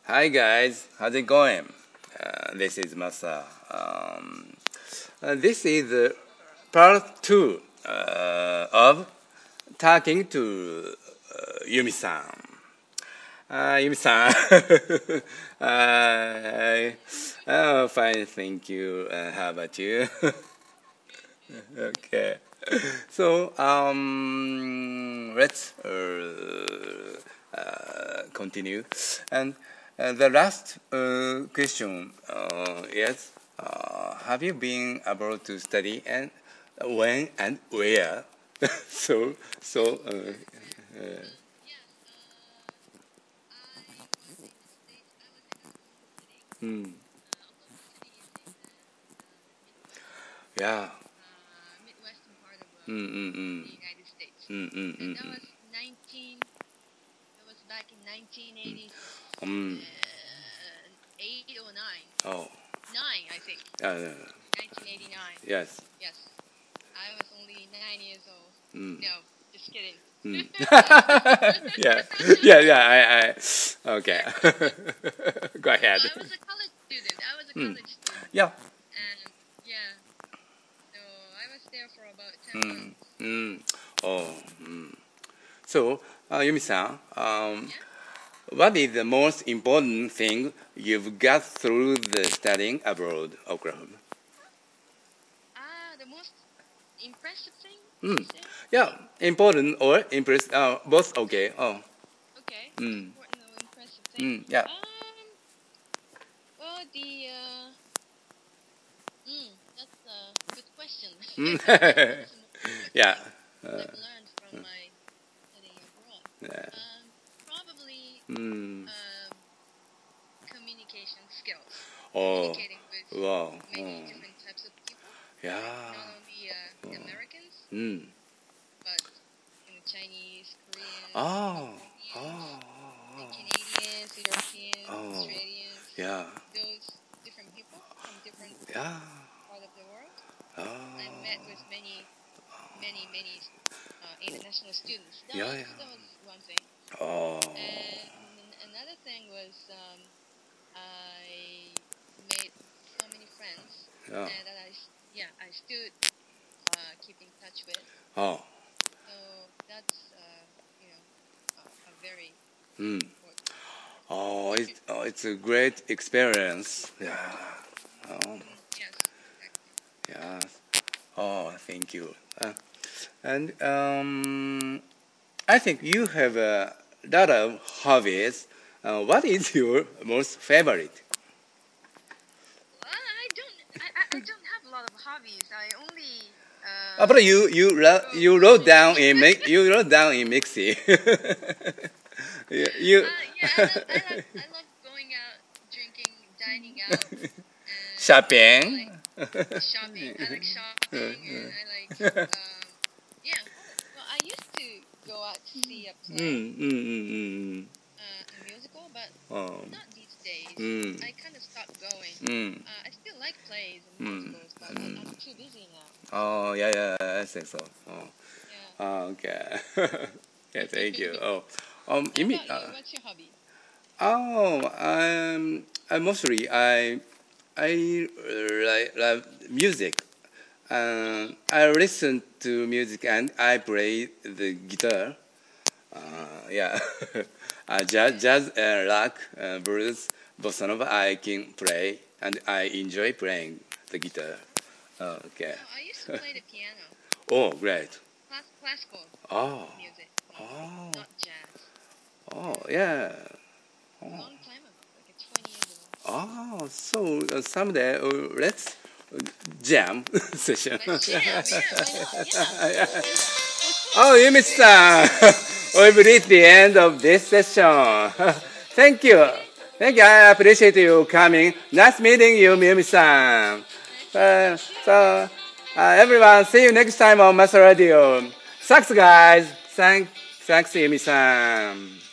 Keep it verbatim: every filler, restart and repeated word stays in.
Hi guys, how's it going? Uh, this is Masa. Um, uh, this is uh, part two uh, of talking to uh, Yumi-san. Uh, Yumi-san, uh, oh, fine, thank you. Uh, how about you? Okay. So um, let's uh, uh, continue. And uh, the last uh, question uh, is: uh, have you been able to study, and when and where? so so. Uh, uh, mm, yeah. Mm, mm, mm. Mm, mm, mm, mm. Mm. Oh. Uh, yes. Mm. Mm. yeah, yeah, yeah. I, I. Okay. Go ahead. Mm. Yeah. Mm. Mm. Oh. Mm. So, uh, Yumi-san, um, what is the most important thing you've got through the studying abroad, Oklahoma? Mm. Yeah, important or impress, uh, both okay. Oh. Mm. Mm. Yeah. Mm. yeah. Uh, yeah. Mm. Oh. Wow. Oh. Yeah. Mm. Oh. Oh. Oh. Yeah. Yeah. Oh. Yeah, yeah. Oh. Yeah. Oh. Mm. Oh, it, oh, it's a great experience. Yeah. Oh, yeah. Oh, thank you. Uh, and um, I think you have a lot of hobbies. Uh, what is your most favorite? Uh, but you you wrote, you wrote down in Mi- you wrote down in Mixi. you, you shopping. Mm, mm, mm, mm. Oh. Mm. Mm. Mm. Mm. Oh, yeah, yeah, I think so. Oh, oh okay. yeah, thank you. Oh, um, you mean, uh, oh, um, I mostly I I like, like music. Uh, I listen to music and I play the guitar. Uh, yeah, uh, jazz, jazz, uh, rock, uh, blues, bossa nova. I can play and I enjoy playing the guitar. Oh, okay. Oh, great. Oh, oh, oh, yeah. Oh, oh so uh, someday uh, let's jam session. Oh, Yumi-san, we've reached the end of this session. Thank you. Thank you. I appreciate you coming. Nice meeting you, Yumi-san. Uh, so, uh, everyone, see you next time on Master Radio. Thanks, guys. Thanks, thanks, Yumi-san.